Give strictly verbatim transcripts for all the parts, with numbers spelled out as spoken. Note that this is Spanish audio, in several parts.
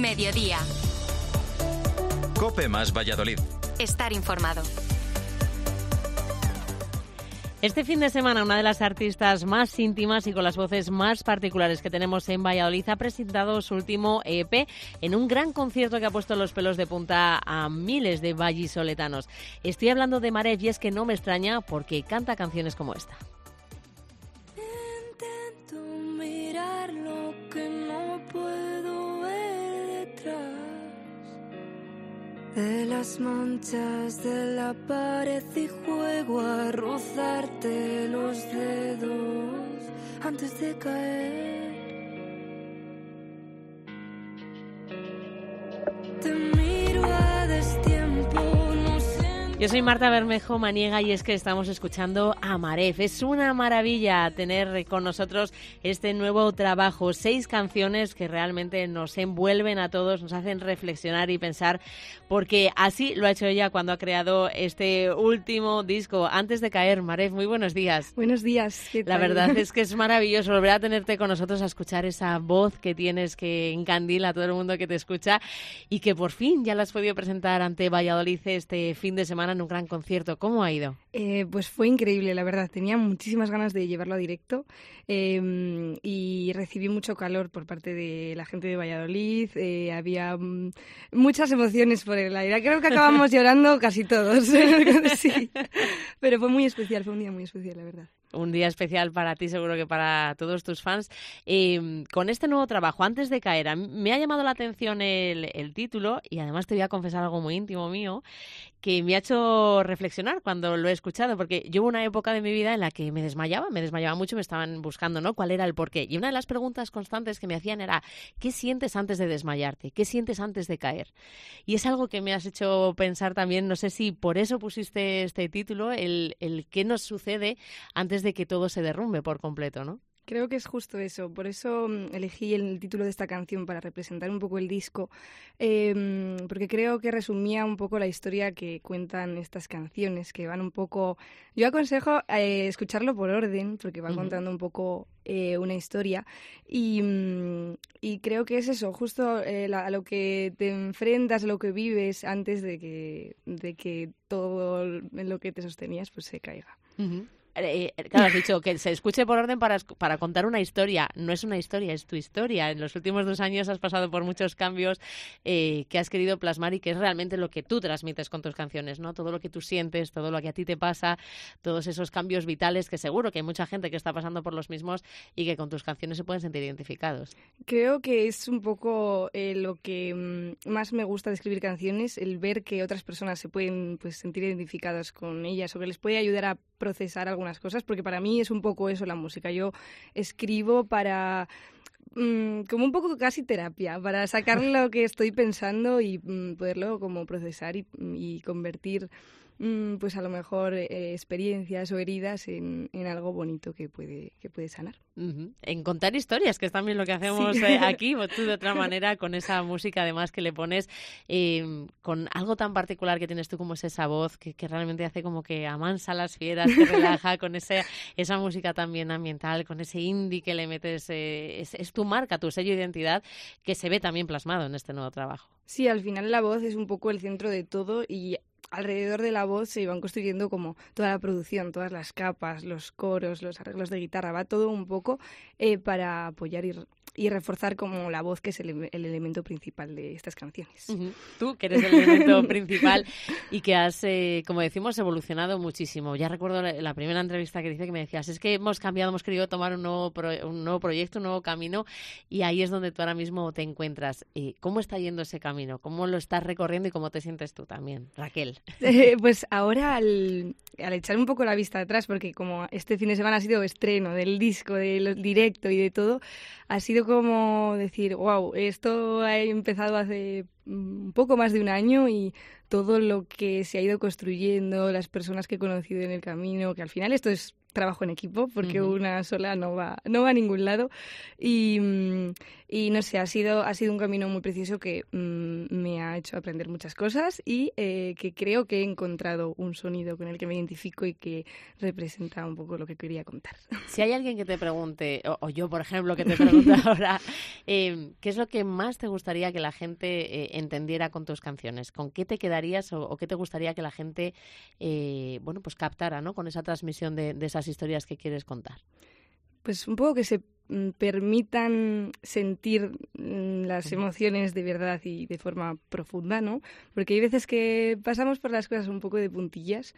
Mediodía. COPE más Valladolid. Estar informado. Este fin de semana, una de las artistas más íntimas y con las voces más particulares que tenemos en Valladolid ha presentado su último E P en un gran concierto que ha puesto los pelos de punta a miles de vallisoletanos. Estoy hablando de Maref y es que no me extraña porque canta canciones como esta. Intento mirar lo que no puedo ver detrás de las manchas de la pared y juego a rozarte los dedos antes de caer. Te miro a destiempo, no sé. Yo soy Marta Bermejo Maniega y es que estamos escuchando a Maref. Es una maravilla tener con nosotros este nuevo trabajo. Seis canciones que realmente nos envuelven a todos, nos hacen reflexionar y pensar, porque así lo ha hecho ella cuando ha creado este último disco. Antes de caer, Maref, muy buenos días. Buenos días. ¿Qué tal? La verdad es que es maravilloso volver a tenerte con nosotros, a escuchar esa voz que tienes, que encandila a todo el mundo que te escucha y que por fin ya la has podido presentar ante Valladolid este fin de semana en un gran concierto. ¿Cómo ha ido? Eh, pues fue increíble, la verdad. Tenía muchísimas ganas de llevarlo a directo eh, y recibí mucho calor por parte de la gente de Valladolid. Eh, había mm, muchas emociones por el aire. Creo que acabamos llorando casi todos. Sí. Pero fue muy especial, fue un día muy especial, la verdad. Un día especial para ti, seguro que para todos tus fans. Eh, con este nuevo trabajo, Antes de caer, a mí me ha llamado la atención el, el título y además te voy a confesar algo muy íntimo mío que me ha hecho reflexionar cuando lo he escuchado, porque yo hubo una época de mi vida en la que me desmayaba, me desmayaba mucho, me estaban buscando, ¿no?, cuál era el porqué. Y una de las preguntas constantes que me hacían era, ¿qué sientes antes de desmayarte? ¿Qué sientes antes de caer? Y es algo que me has hecho pensar también, no sé si por eso pusiste este título, el, el qué nos sucede antes de que todo se derrumbe por completo, ¿no? Creo que es justo eso, por eso elegí el título de esta canción para representar un poco el disco, eh, porque creo que resumía un poco la historia que cuentan estas canciones, que van un poco... Yo aconsejo eh, escucharlo por orden, porque va uh-huh. contando un poco eh, una historia, y, y creo que es eso, justo eh, la, a lo que te enfrentas, a lo que vives antes de que, de que todo en lo que te sostenías pues se caiga. Uh-huh. Eh, claro, has dicho que se escuche por orden para, para contar una historia. No es una historia, es tu historia. En los últimos dos años has pasado por muchos cambios eh, que has querido plasmar y que es realmente lo que tú transmites con tus canciones, ¿no? Todo lo que tú sientes, todo lo que a ti te pasa, todos esos cambios vitales que seguro que hay mucha gente que está pasando por los mismos y que con tus canciones se pueden sentir identificados. Creo que es un poco eh, lo que mm, más me gusta de escribir canciones, el ver que otras personas se pueden pues sentir identificadas con ellas o que les puede ayudar a procesar algunas cosas, porque para mí es un poco eso la música. Yo escribo para... Mm, como un poco casi terapia, para sacar lo que estoy pensando y mm, poderlo como procesar y, y convertir mm, pues a lo mejor eh, experiencias o heridas en, en algo bonito que puede, que puede sanar. Uh-huh. En contar historias, que es también lo que hacemos sí. eh, aquí, o tú de otra manera, con esa música además que le pones, eh, con algo tan particular que tienes tú como es esa voz, que, que realmente hace como que amansa las fieras, que relaja, con ese, esa música también ambiental, con ese indie que le metes, eh, es, es tu marca, tu sello de identidad, que se ve también plasmado en este nuevo trabajo. Sí, al final la voz es un poco el centro de todo y alrededor de la voz se iban construyendo como toda la producción, todas las capas, los coros, los arreglos de guitarra, va todo un poco eh, para apoyar y, y reforzar como la voz, que es el, el elemento principal de estas canciones. Uh-huh. Tú, que eres el elemento principal y que has, eh, como decimos, evolucionado muchísimo. Ya recuerdo la, la primera entrevista que dice que me decías, es que hemos cambiado, hemos querido tomar un nuevo, pro, un nuevo proyecto, un nuevo camino, y ahí es donde tú ahora mismo te encuentras. Eh, ¿Cómo está yendo ese camino? ¿Cómo lo estás recorriendo y cómo te sientes tú también, Raquel? Eh, pues ahora al, al echar un poco la vista atrás, porque como este fin de semana ha sido estreno del disco, del directo y de todo, ha sido como decir, wow, esto ha empezado hace un poco más de un año y todo lo que se ha ido construyendo, las personas que he conocido en el camino, que al final esto es trabajo en equipo, porque uh-huh. una sola no va no va a ningún lado, y, y no sé, ha sido ha sido un camino muy precioso que mm, me ha hecho aprender muchas cosas y eh, que creo que he encontrado un sonido con el que me identifico y que representa un poco lo que quería contar. Si hay alguien que te pregunte, o, o yo por ejemplo que te pregunto ahora, Eh, ¿Qué es lo que más te gustaría que la gente eh, entendiera con tus canciones? ¿Con qué te quedarías o, o qué te gustaría que la gente eh, bueno, pues captara, ¿no? Con esa transmisión de, de esas historias que quieres contar? Pues un poco que se mm, permitan sentir mm, las emociones de verdad y de forma profunda, ¿no? Porque hay veces que pasamos por las cosas un poco de puntillas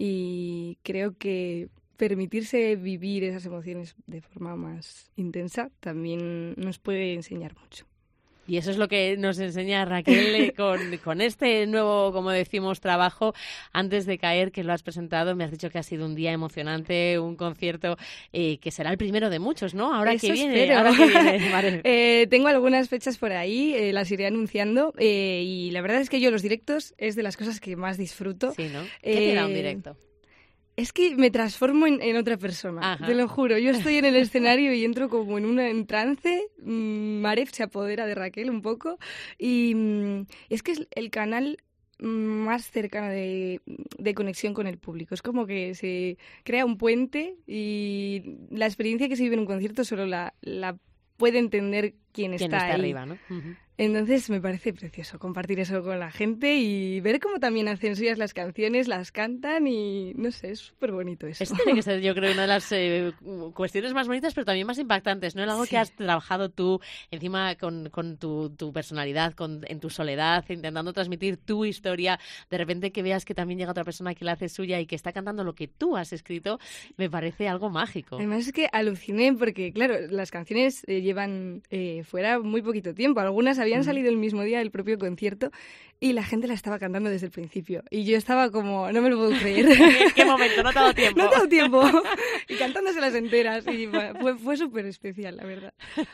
y creo que permitirse vivir esas emociones de forma más intensa también nos puede enseñar mucho. Y eso es lo que nos enseña Raquel con, con este nuevo, como decimos, trabajo, Antes de caer, que lo has presentado. Me has dicho que ha sido un día emocionante, un concierto eh, que será el primero de muchos, ¿no? Ahora Eso que viene, espero. ahora que viene, Maref. eh, tengo algunas fechas por ahí, eh, las iré anunciando eh, y la verdad es que yo los directos es de las cosas que más disfruto. Sí, ¿no? ¿Qué te da un Eh, directo? Es que me transformo en, en otra persona, Ajá. te lo juro. Yo estoy en el escenario y entro como en un en trance. mm, Maref se apodera de Raquel un poco. Y mm, es que es el canal mm, más cercano de, de conexión con el público. Es como que se crea un puente y la experiencia que se vive en un concierto solo la, la puede entender quien, ¿Quién está, está ahí. arriba, no? Uh-huh. Entonces me parece precioso compartir eso con la gente y ver cómo también hacen suyas las canciones, las cantan y no sé, es súper bonito eso. Esto tiene que ser, yo creo, una de las eh, cuestiones más bonitas, pero también más impactantes, ¿no? En algo Sí. que has trabajado tú, encima con, con tu, tu personalidad, con, en tu soledad, intentando transmitir tu historia, de repente que veas que también llega otra persona que la hace suya y que está cantando lo que tú has escrito, me parece algo mágico. Además es que aluciné porque, claro, las canciones eh, llevan eh, fuera muy poquito tiempo. Algunas habían salido el mismo día del propio concierto y la gente la estaba cantando desde el principio. Y yo estaba como, no me lo puedo creer. ¿En qué momento? No te ha dado tiempo. No te ha dado tiempo. Y cantándoselas enteras. Y fue, fue súper especial, la verdad.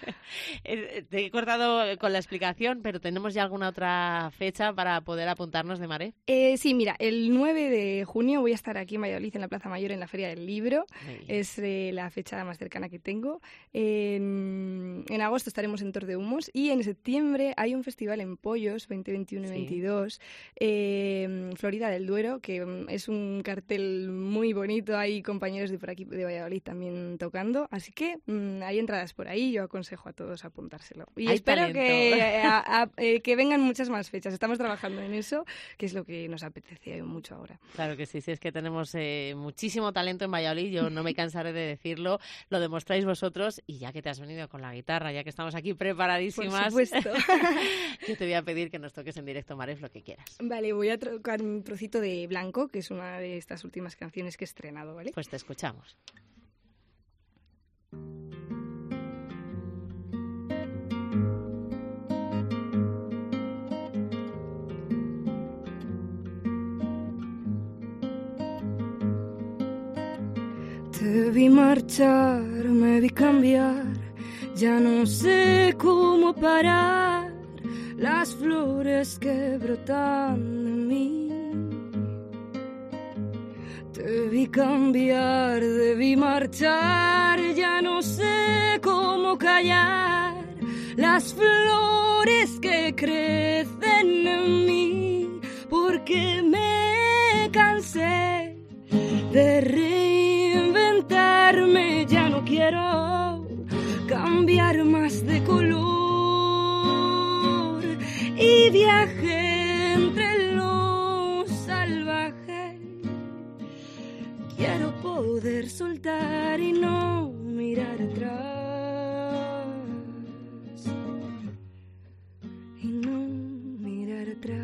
Te he cortado con la explicación, pero ¿tenemos ya alguna otra fecha para poder apuntarnos de Maref? Eh, sí, mira, el nueve de junio voy a estar aquí en Valladolid, en la Plaza Mayor, en la Feria del Libro. Es eh, la fecha más cercana que tengo. En, en agosto estaremos en Tor de Humos y en septiembre hay un festival en Pollos, veinte veintiuno y Sí. veintidós, eh, Florida del Duero, que mm, es un cartel muy bonito. Hay compañeros de por aquí, de Valladolid, también tocando. Así que mm, hay entradas por ahí. Yo aconsejo a todos apuntárselo. Y Hay espero talento. que, a- a- eh, que vengan muchas más fechas. Estamos trabajando en eso, que es lo que nos apetece mucho ahora. Claro que sí, sí, es que tenemos eh, muchísimo talento en Valladolid, yo no me cansaré de decirlo, lo demostráis vosotros y ya que te has venido con la guitarra, ya que estamos aquí preparadísimas, Por supuesto. yo te voy a pedir que nos toques en directo, Maref, lo que quieras. Vale, voy a tocar un trocito de Blanco, que es una de estas últimas canciones que he estrenado, ¿vale? Pues te escuchamos. Te vi marchar, me vi cambiar, ya no sé cómo parar las flores que brotan de mí. Te vi cambiar, debí marchar, ya no sé cómo callar las flores que crecen en mí, porque me cansé de reinventarme, ya no quiero cambiar más de color y viajé entre los salvajes. Quiero poder soltar y no mirar atrás, y no mirar atrás.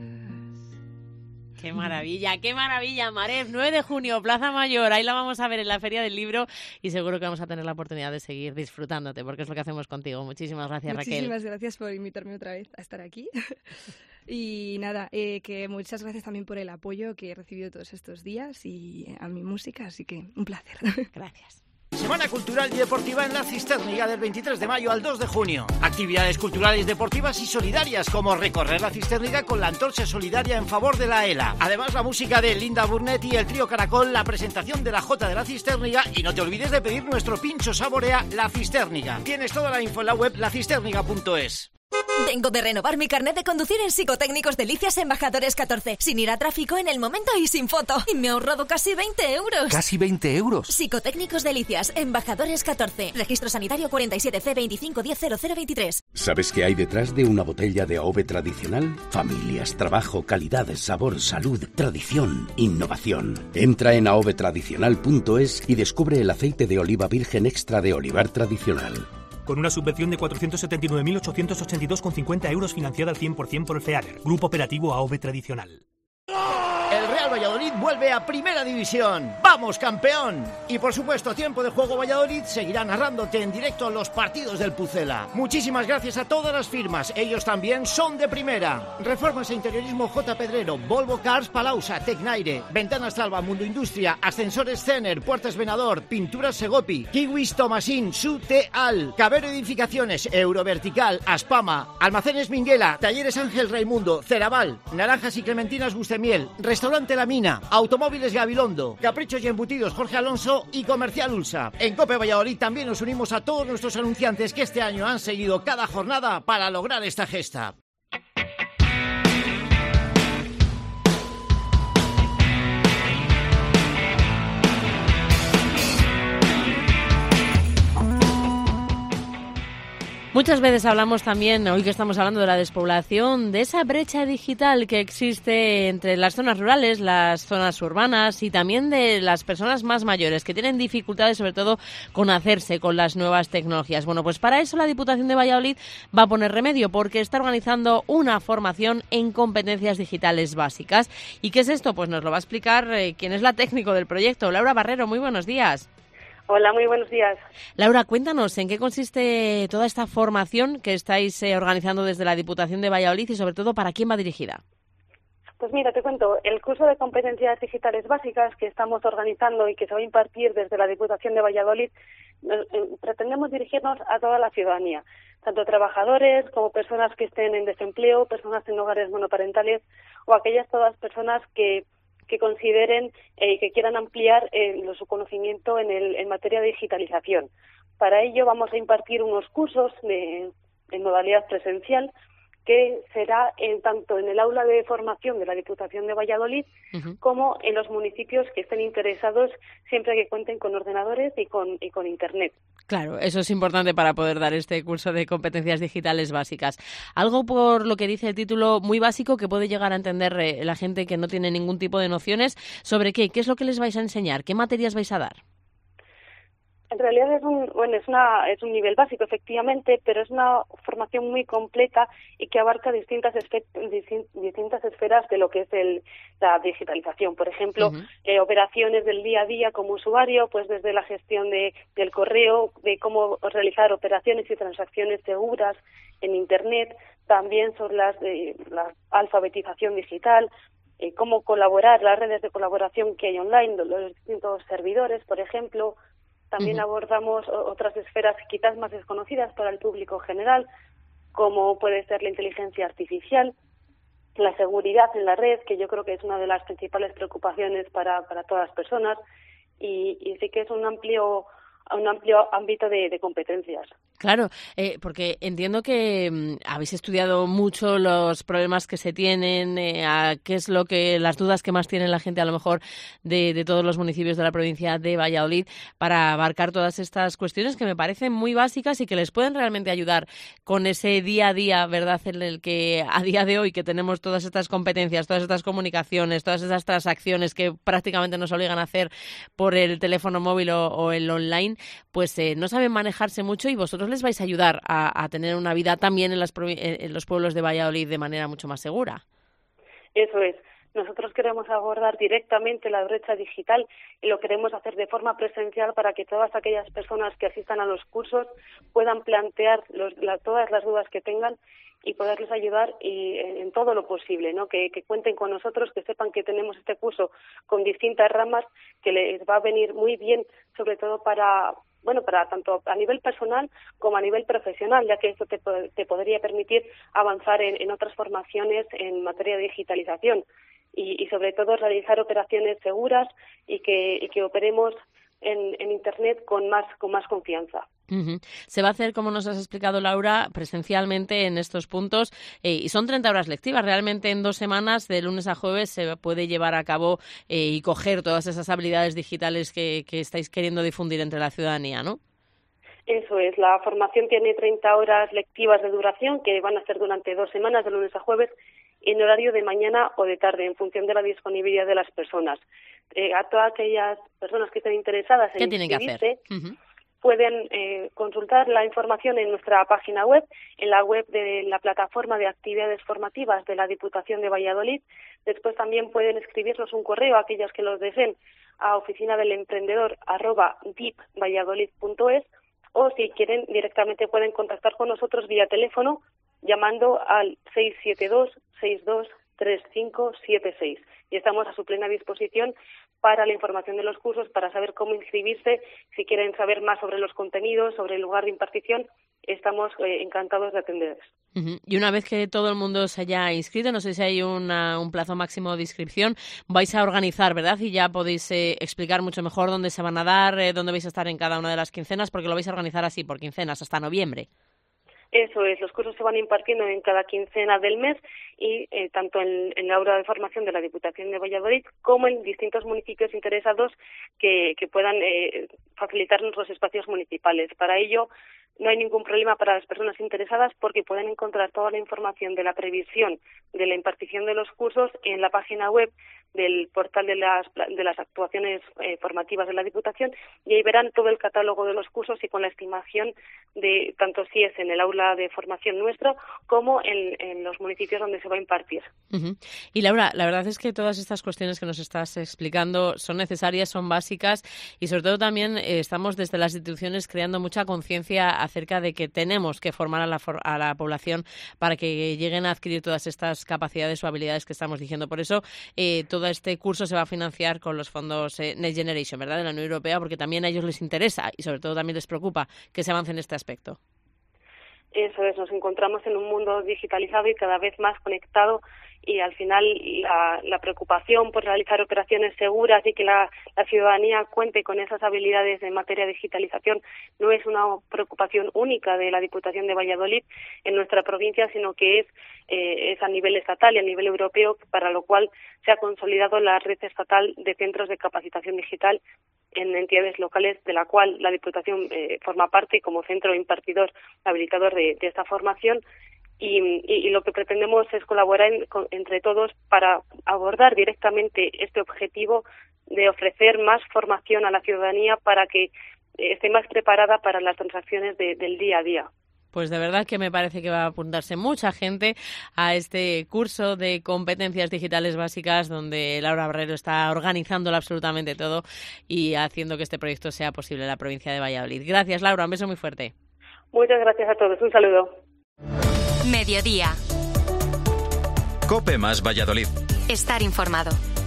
¡Qué maravilla, qué maravilla, Maref! nueve de junio, Plaza Mayor, ahí la vamos a ver en la Feria del Libro y seguro que vamos a tener la oportunidad de seguir disfrutándote, porque es lo que hacemos contigo. Muchísimas gracias, Raquel. Muchísimas gracias por invitarme otra vez a estar aquí. Y nada, eh, que muchas gracias también por el apoyo que he recibido todos estos días y a mi música, así que un placer. Gracias. Semana Cultural y Deportiva en la Cisterniga del veintitrés de mayo al dos de junio. Actividades culturales, deportivas y solidarias como recorrer la Cisterniga con la antorcha solidaria en favor de la ELA. Además, la música de Linda Burnett y el trío Caracol, la presentación de la Jota de la Cisterniga y no te olvides de pedir nuestro pincho saborea La Cisterniga. Tienes toda la info en la web la cisterniga punto es. Vengo de renovar mi carnet de conducir en Psicotécnicos Delicias Embajadores catorce, sin ir a tráfico, en el momento y sin foto. Y me he ahorrado casi veinte euros. ¿Casi veinte euros? Psicotécnicos Delicias Embajadores catorce. Registro sanitario cuarenta y siete C veinticinco diez cero cero veintitrés. ¿Sabes qué hay detrás de una botella de A O V E tradicional? Familias, trabajo, calidad, sabor, salud, tradición, innovación. Entra en aovetradicional punto es y descubre el aceite de oliva virgen extra de olivar tradicional. Con una subvención de cuatrocientos setenta y nueve mil ochocientos ochenta y dos coma cincuenta euros financiada al cien por ciento por el FEADER, Grupo Operativo A O V E Tradicional. El Real Valladolid vuelve a Primera División. ¡Vamos, campeón! Y por supuesto, Tiempo de Juego Valladolid seguirá narrándote en directo los partidos del Pucela. Muchísimas gracias a todas las firmas. Ellos también son de primera. Reformas e Interiorismo J. Pedrero, Volvo Cars Palausa, Tecnaire, Ventanas Talva, Mundo Industria, Ascensores Cener, Puertas Venador, Pinturas Segopi, Kiwis Tomasín, Sute Al, Cabero Edificaciones, Eurovertical, Aspama, Almacenes Minguela, Talleres Ángel Raimundo, Ceraval, Naranjas y Clementinas Gustemiel, Restaurante La Mina, Automóviles Gabilondo, Caprichos y Embutidos Jorge Alonso y Comercial Ulsa. En COPE Valladolid también nos unimos a todos nuestros anunciantes que este año han seguido cada jornada para lograr esta gesta. Muchas veces hablamos también, hoy que estamos hablando de la despoblación, de esa brecha digital que existe entre las zonas rurales, las zonas urbanas y también de las personas más mayores que tienen dificultades sobre todo con hacerse con las nuevas tecnologías. Bueno, pues para eso la Diputación de Valladolid va a poner remedio porque está organizando una formación en competencias digitales básicas. ¿Y qué es esto? Pues nos lo va a explicar eh, quien es la técnico del proyecto, Laura Barrero. Muy buenos días. Hola, muy buenos días. Laura, cuéntanos, ¿en qué consiste toda esta formación que estáis eh, organizando desde la Diputación de Valladolid y, sobre todo, para quién va dirigida? Pues mira, te cuento, el curso de competencias digitales básicas que estamos organizando y que se va a impartir desde la Diputación de Valladolid, eh, pretendemos dirigirnos a toda la ciudadanía, tanto trabajadores como personas que estén en desempleo, personas en hogares monoparentales o aquellas todas personas que que consideren y eh, que quieran ampliar eh, su conocimiento en, el, en materia de digitalización. Para ello vamos a impartir unos cursos de, en modalidad presencial que será en, tanto en el aula de formación de la Diputación de Valladolid uh-huh. como en los municipios que estén interesados siempre que cuenten con ordenadores y con, y con Internet. Claro, eso es importante para poder dar este curso de competencias digitales básicas. Algo por lo que dice el título muy básico que puede llegar a entender eh, la gente que no tiene ningún tipo de nociones. ¿Sobre qué? ¿Qué es lo que les vais a enseñar? ¿Qué materias vais a dar? En realidad es un bueno es una es un nivel básico efectivamente, pero es una formación muy completa y que abarca distintas esfe- distintas esferas de lo que es el, la digitalización. Por ejemplo, uh-huh. eh, operaciones del día a día como usuario, pues desde la gestión de del correo, de cómo realizar operaciones y transacciones seguras en Internet, también sobre las eh, la alfabetización digital, eh, cómo colaborar, las redes de colaboración que hay online, los distintos servidores, por ejemplo. También uh-huh. abordamos otras esferas quizás más desconocidas para el público general, como puede ser la inteligencia artificial, la seguridad en la red, que yo creo que es una de las principales preocupaciones para, para todas las personas, y, y sí que es un amplio un amplio ámbito de, de competencias. Claro, eh, porque entiendo que mm, habéis estudiado mucho los problemas que se tienen, eh, a qué es lo que las dudas que más tiene la gente a lo mejor de, de todos los municipios de la provincia de Valladolid para abarcar todas estas cuestiones que me parecen muy básicas y que les pueden realmente ayudar con ese día a día, ¿verdad? En el que a día de hoy que tenemos todas estas competencias, todas estas comunicaciones, todas estas transacciones que prácticamente nos obligan a hacer por el teléfono móvil o, o el online, pues eh, no saben manejarse mucho y vosotros les vais a ayudar a, a tener una vida también en, las, en los pueblos de Valladolid de manera mucho más segura. Eso es. Nosotros queremos abordar directamente la brecha digital y lo queremos hacer de forma presencial para que todas aquellas personas que asistan a los cursos puedan plantear los, la, todas las dudas que tengan y poderles ayudar y, en, en todo lo posible, ¿no? Que, que cuenten con nosotros, que sepan que tenemos este curso con distintas ramas que les va a venir muy bien, sobre todo para bueno, para tanto a nivel personal como a nivel profesional, ya que esto te, te podría permitir avanzar en, en otras formaciones en materia de digitalización y, y sobre todo realizar operaciones seguras y que, y que operemos en, en Internet con más con más confianza. Uh-huh. Se va a hacer, como nos has explicado, Laura, presencialmente en estos puntos eh, y son treinta horas lectivas. Realmente en dos semanas, de lunes a jueves, se puede llevar a cabo eh, y coger todas esas habilidades digitales que, que estáis queriendo difundir entre la ciudadanía, ¿no? Eso es, la formación tiene treinta horas lectivas de duración que van a ser durante dos semanas, de lunes a jueves, en horario de mañana o de tarde, en función de la disponibilidad de las personas. Eh, a todas aquellas personas que estén interesadas en ¿Qué tienen que hacer? Uh-huh. pueden eh, consultar la información en nuestra página web, en la web de la plataforma de actividades formativas de la Diputación de Valladolid. Después también pueden escribirnos un correo a aquellos que los deseen a oficina del emprendedor arroba dipvalladolid punto es, o si quieren directamente pueden contactar con nosotros vía teléfono llamando al seis siete dos, seis dos tres cinco siete seis. Y estamos a su plena disposición para la información de los cursos, para saber cómo inscribirse. Si quieren saber más sobre los contenidos, sobre el lugar de impartición, estamos eh, encantados de atenderles. Uh-huh. Y una vez que todo el mundo se haya inscrito, no sé si hay una, un plazo máximo de inscripción, vais a organizar, ¿verdad? Y ya podéis eh, explicar mucho mejor dónde se van a dar, eh, dónde vais a estar en cada una de las quincenas, porque lo vais a organizar así, por quincenas, hasta noviembre. Eso es, los cursos se van impartiendo en cada quincena del mes y eh, tanto en, en la aula de formación de la Diputación de Valladolid como en distintos municipios interesados que, que puedan eh, facilitarnos los espacios municipales. Para ello no hay ningún problema para las personas interesadas porque pueden encontrar toda la información de la previsión de la impartición de los cursos en la página web del portal de las de las actuaciones eh, formativas de la Diputación, y ahí verán todo el catálogo de los cursos y con la estimación de tanto si es en el aula de formación nuestro como en, en los municipios donde se va a impartir. Uh-huh. Y Laura, la verdad es que todas estas cuestiones que nos estás explicando son necesarias, son básicas y sobre todo también eh, estamos desde las instituciones creando mucha conciencia acerca de que tenemos que formar a la, for- a la población para que lleguen a adquirir todas estas capacidades o habilidades que estamos diciendo. Por eso eh, todo este curso se va a financiar con los fondos eh, Next Generation, ¿verdad?, de la Unión Europea, porque también a ellos les interesa y sobre todo también les preocupa que se avance en este aspecto. Eso es, nos encontramos en un mundo digitalizado y cada vez más conectado, y al final la, la preocupación por realizar operaciones seguras y que la, la ciudadanía cuente con esas habilidades en materia de digitalización no es una preocupación única de la Diputación de Valladolid en nuestra provincia, sino que es, eh, es a nivel estatal y a nivel europeo, para lo cual se ha consolidado la red estatal de centros de capacitación digital en entidades locales, de la cual la Diputación eh, forma parte como centro impartidor habilitador de, de esta formación. Y, y, y lo que pretendemos es colaborar en, con, entre todos para abordar directamente este objetivo de ofrecer más formación a la ciudadanía para que eh, esté más preparada para las transacciones de, del día a día. Pues de verdad que me parece que va a apuntarse mucha gente a este curso de competencias digitales básicas donde Laura Barrero está organizándolo absolutamente todo y haciendo que este proyecto sea posible en la provincia de Valladolid. Gracias, Laura. Un beso muy fuerte. Muchas gracias a todos. Un saludo. Mediodía. COPE más Valladolid. Estar informado.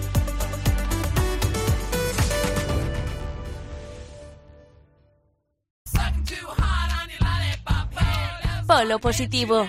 Polo positivo.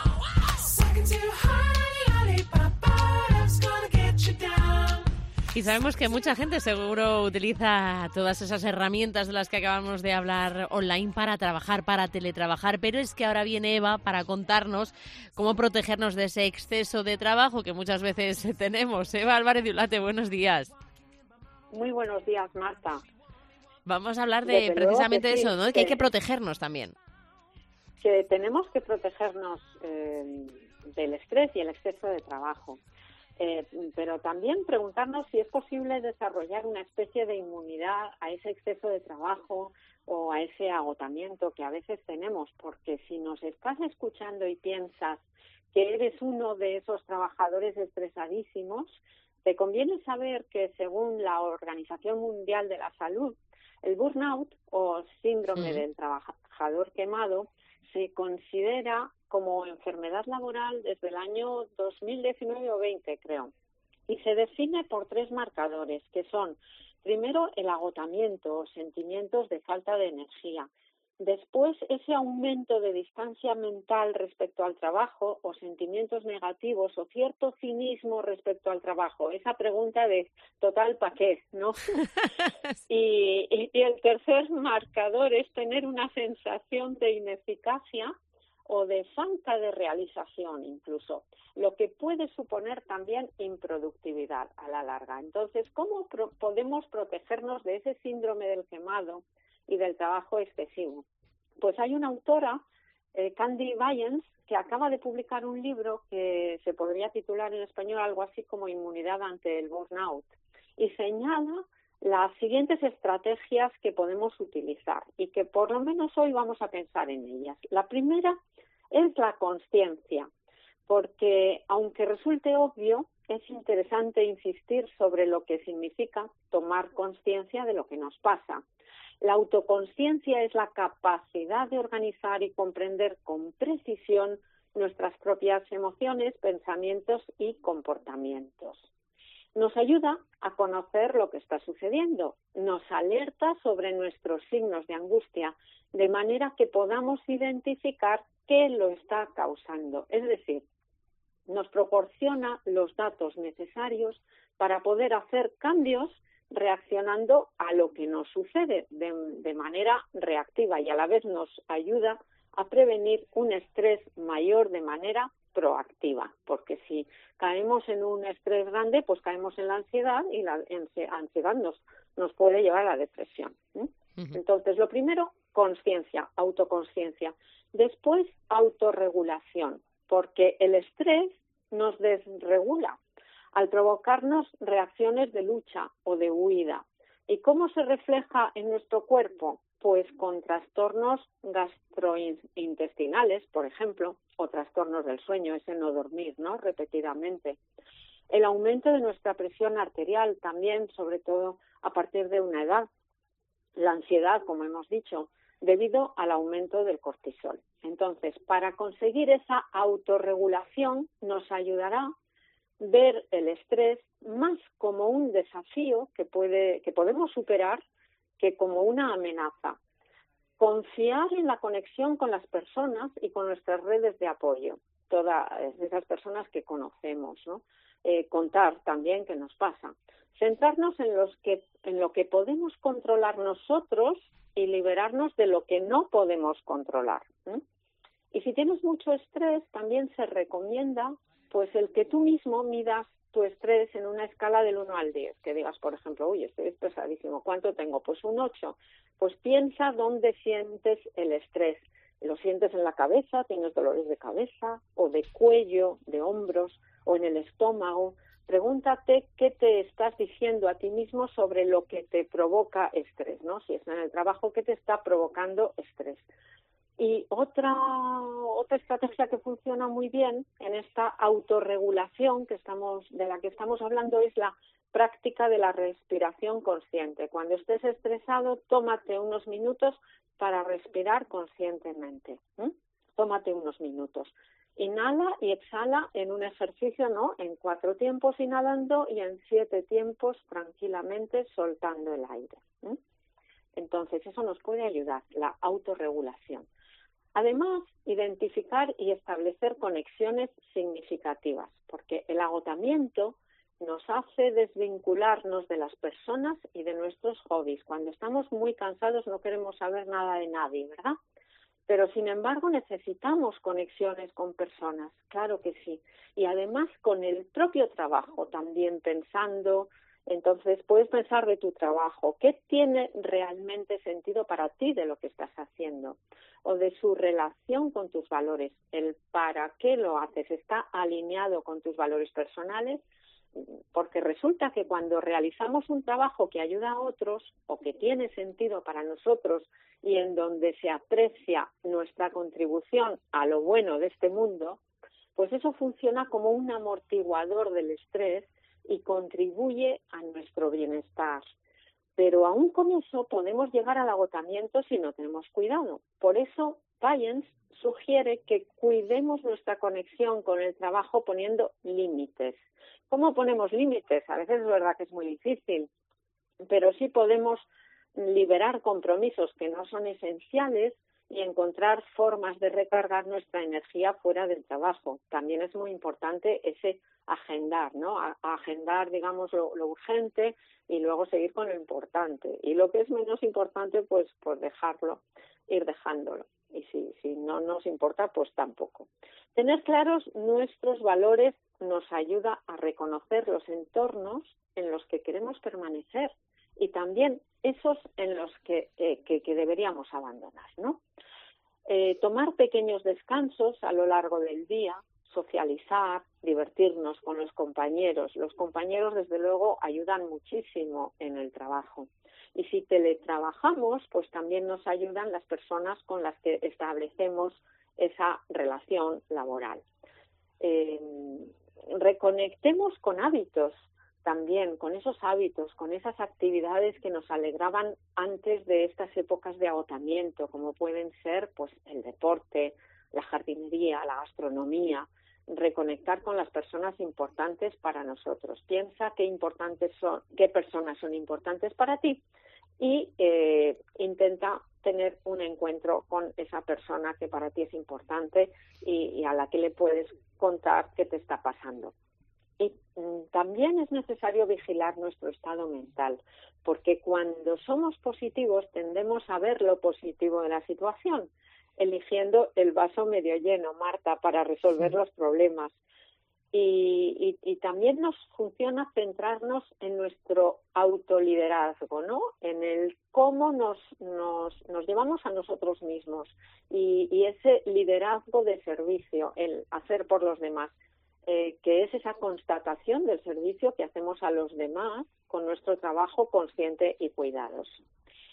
Y sabemos que mucha gente seguro utiliza todas esas herramientas de las que acabamos de hablar online para trabajar, para teletrabajar, pero es que ahora viene Eva para contarnos cómo protegernos de ese exceso de trabajo que muchas veces tenemos. Eva Álvarez de Ulate, buenos días. Muy buenos días, Marta. Vamos a hablar de Desde precisamente luego que eso, sí, ¿no? De que hay que protegernos también. Que tenemos que protegernos eh, del estrés y el exceso de trabajo. Eh, pero también preguntarnos si es posible desarrollar una especie de inmunidad a ese exceso de trabajo o a ese agotamiento que a veces tenemos, porque si nos estás escuchando y piensas que eres uno de esos trabajadores estresadísimos, te conviene saber que según la Organización Mundial de la Salud, el burnout o síndrome sí. del trabajador quemado se considera como enfermedad laboral desde el año dos mil diecinueve o veinte, creo. Y se define por tres marcadores, que son, primero, el agotamiento o sentimientos de falta de energía. Después, ese aumento de distancia mental respecto al trabajo o sentimientos negativos o cierto cinismo respecto al trabajo. Esa pregunta de total ¿para qué?, ¿no? y, y, y el tercer marcador es tener una sensación de ineficacia o de falta de realización incluso, lo que puede suponer también improductividad a la larga. Entonces, ¿cómo pro- podemos protegernos de ese síndrome del quemado y del trabajo excesivo? Pues hay una autora, eh, Candy Bayens, que acaba de publicar un libro que se podría titular en español algo así como Inmunidad ante el burnout, y señala las siguientes estrategias que podemos utilizar y que por lo menos hoy vamos a pensar en ellas. La primera es la consciencia, porque aunque resulte obvio, es interesante insistir sobre lo que significa tomar conciencia de lo que nos pasa. La autoconsciencia es la capacidad de organizar y comprender con precisión nuestras propias emociones, pensamientos y comportamientos. Nos ayuda a conocer lo que está sucediendo, nos alerta sobre nuestros signos de angustia, de manera que podamos identificar qué lo está causando. Es decir, nos proporciona los datos necesarios para poder hacer cambios reaccionando a lo que nos sucede de, de manera reactiva, y a la vez nos ayuda a prevenir un estrés mayor de manera proactiva, porque si caemos en un estrés grande, pues caemos en la ansiedad, y la ansiedad nos, nos puede llevar a la depresión. ¿eh? Uh-huh. Entonces, lo primero, conciencia, autoconsciencia. Después, autorregulación, porque el estrés nos desregula al provocarnos reacciones de lucha o de huida. ¿Y cómo se refleja en nuestro cuerpo? Pues con trastornos gastrointestinales, por ejemplo, o trastornos del sueño, ese no dormir, ¿no?, repetidamente. El aumento de nuestra presión arterial también, sobre todo a partir de una edad. La ansiedad, como hemos dicho, debido al aumento del cortisol. Entonces, para conseguir esa autorregulación nos ayudará ver el estrés más como un desafío que puede, que podemos superar que como una amenaza. Confiar en la conexión con las personas y con nuestras redes de apoyo, todas esas personas que conocemos, ¿no? Eh, contar también qué nos pasa. Centrarnos en, los que, en lo que podemos controlar nosotros y liberarnos de lo que no podemos controlar. ¿eh? Y si tienes mucho estrés, también se recomienda pues el que tú mismo midas tu estrés en una escala del uno al diez, que digas, por ejemplo, uy, estoy estresadísimo, ¿cuánto tengo? Pues un ocho. Pues piensa dónde sientes el estrés. ¿Lo sientes en la cabeza? ¿Tienes dolores de cabeza? ¿O de cuello, de hombros? ¿O en el estómago? Pregúntate qué te estás diciendo a ti mismo sobre lo que te provoca estrés, ¿no? Si es en el trabajo, ¿qué te está provocando estrés? Y otra, otra estrategia que funciona muy bien en esta autorregulación que estamos, de la que estamos hablando es la práctica de la respiración consciente. Cuando estés estresado, tómate unos minutos para respirar conscientemente. ¿eh? Tómate unos minutos. Inhala y exhala en un ejercicio, ¿no? En cuatro tiempos inhalando y en siete tiempos tranquilamente soltando el aire. ¿eh? Entonces, eso nos puede ayudar, la autorregulación. Además, identificar y establecer conexiones significativas, porque el agotamiento nos hace desvincularnos de las personas y de nuestros hobbies. Cuando estamos muy cansados no queremos saber nada de nadie, ¿verdad? Pero, sin embargo, necesitamos conexiones con personas, claro que sí. Y además con el propio trabajo, también pensando. Entonces, puedes pensar de tu trabajo, ¿qué tiene realmente sentido para ti de lo que estás haciendo? O de su relación con tus valores, el para qué lo haces, ¿está alineado con tus valores personales? Porque resulta que cuando realizamos un trabajo que ayuda a otros o que tiene sentido para nosotros y en donde se aprecia nuestra contribución a lo bueno de este mundo, pues eso funciona como un amortiguador del estrés y contribuye a nuestro bienestar. Pero aún con eso podemos llegar al agotamiento si no tenemos cuidado. Por eso, Bayens sugiere que cuidemos nuestra conexión con el trabajo poniendo límites. ¿Cómo ponemos límites? A veces es verdad que es muy difícil, pero sí podemos liberar compromisos que no son esenciales y encontrar formas de recargar nuestra energía fuera del trabajo. También es muy importante ese agendar, ¿no? A, a agendar, digamos, lo, lo urgente y luego seguir con lo importante. Y lo que es menos importante, pues, pues dejarlo, ir dejándolo. Y si, si no nos importa, pues tampoco. Tener claros nuestros valores nos ayuda a reconocer los entornos en los que queremos permanecer y también esos en los que, eh, que, que deberíamos abandonar, ¿no? Eh, tomar pequeños descansos a lo largo del día, socializar, divertirnos con los compañeros. Los compañeros, desde luego, ayudan muchísimo en el trabajo. Y si teletrabajamos, pues también nos ayudan las personas con las que establecemos esa relación laboral. Eh, reconectemos con hábitos también, con esos hábitos, con esas actividades que nos alegraban antes de estas épocas de agotamiento, como pueden ser pues el deporte, la jardinería, la gastronomía, reconectar con las personas importantes para nosotros. Piensa qué importantes son, qué personas son importantes para ti y eh, intenta tener un encuentro con esa persona que para ti es importante y, y a la que le puedes contar qué te está pasando. Y mm, también es necesario vigilar nuestro estado mental, porque cuando somos positivos tendemos a ver lo positivo de la situación, eligiendo el vaso medio lleno, Marta, para resolver los problemas. Y, y, y también nos funciona centrarnos en nuestro autoliderazgo, ¿no? En el cómo nos, nos, nos llevamos a nosotros mismos y, y ese liderazgo de servicio, el hacer por los demás. Eh, que es esa constatación del servicio que hacemos a los demás con nuestro trabajo consciente y cuidadoso.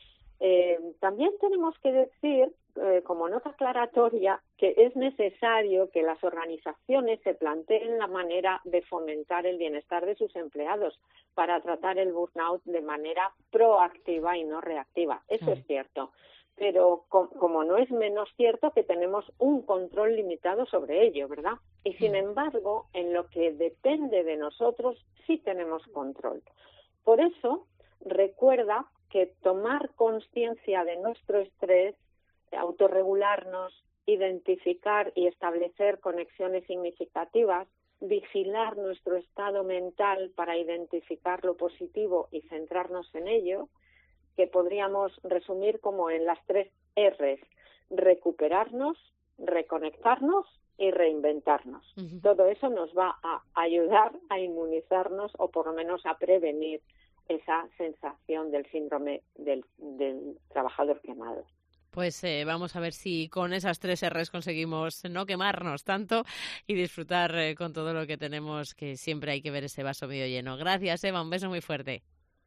Eh, también tenemos que decir, eh, como nota aclaratoria, que es necesario que las organizaciones se planteen la manera de fomentar el bienestar de sus empleados para tratar el burnout de manera proactiva y no reactiva. Eso sí. Es cierto. Pero com- como no es menos cierto que tenemos un control limitado sobre ello, ¿verdad? Y sin embargo, en lo que depende de nosotros, sí tenemos control. Por eso, recuerda que tomar conciencia de nuestro estrés, autorregularnos, identificar y establecer conexiones significativas, vigilar nuestro estado mental para identificar lo positivo y centrarnos en ello, que podríamos resumir como en las tres R's: recuperarnos, reconectarnos y reinventarnos. Uh-huh. Todo eso nos va a ayudar a inmunizarnos o por lo menos a prevenir esa sensación del síndrome del, del trabajador quemado. Pues eh, vamos a ver si con esas tres R's conseguimos no quemarnos tanto y disfrutar eh, con todo lo que tenemos, que siempre hay que ver ese vaso medio lleno. Gracias, Eva, un beso muy fuerte.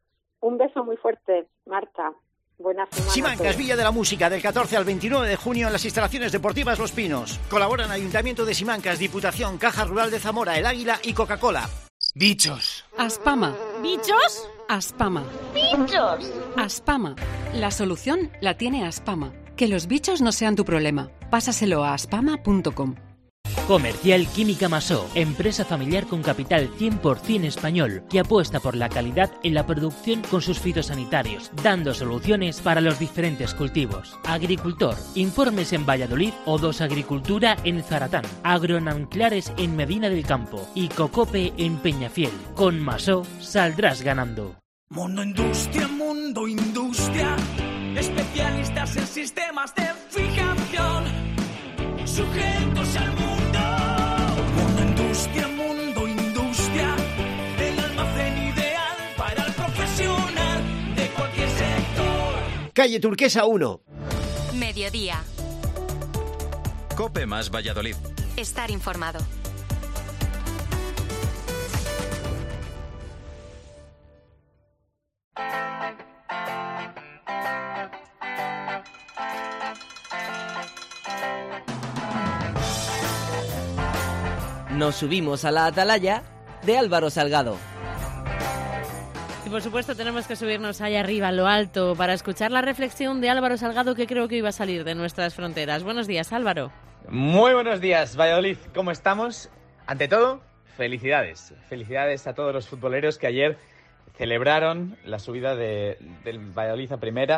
Un beso muy fuerte, Marta. Buenas semanas. Simancas, Villa de la Música, del catorce al veintinueve de junio en las instalaciones deportivas Los Pinos. Colaboran Ayuntamiento de Simancas, Diputación, Caja Rural de Zamora, El Águila y Coca-Cola. Bichos. Aspama. ¿Bichos? Aspama. ¡Bichos! Aspama. La solución la tiene Aspama. Que los bichos no sean tu problema. Pásaselo a aspama punto com. Comercial Química Masó, empresa familiar con capital cien por ciento español, que apuesta por la calidad en la producción con sus fitosanitarios, dando soluciones para los diferentes cultivos. Agricultor, informes en Valladolid o Dos Agricultura en Zaratán, Agronanclares en Medina del Campo y Cocope en Peñafiel. Con Masó saldrás ganando. Mundo Industria, Mundo Industria, especialistas en sistemas de fijación, sujetos al mundo. Mundo Industria, Mundo Industria, el almacén ideal para el profesional de cualquier sector. Calle Turquesa uno. Mediodía. Cope más Valladolid. Estar informado. Nos subimos a la atalaya de Álvaro Salgado. Y por supuesto tenemos que subirnos allá arriba, a lo alto, para escuchar la reflexión de Álvaro Salgado, que creo que iba a salir de nuestras fronteras. Buenos días, Álvaro. Muy buenos días, Valladolid. ¿Cómo estamos? Ante todo, felicidades. Felicidades a todos los futboleros que ayer celebraron la subida de, del Valladolid a primera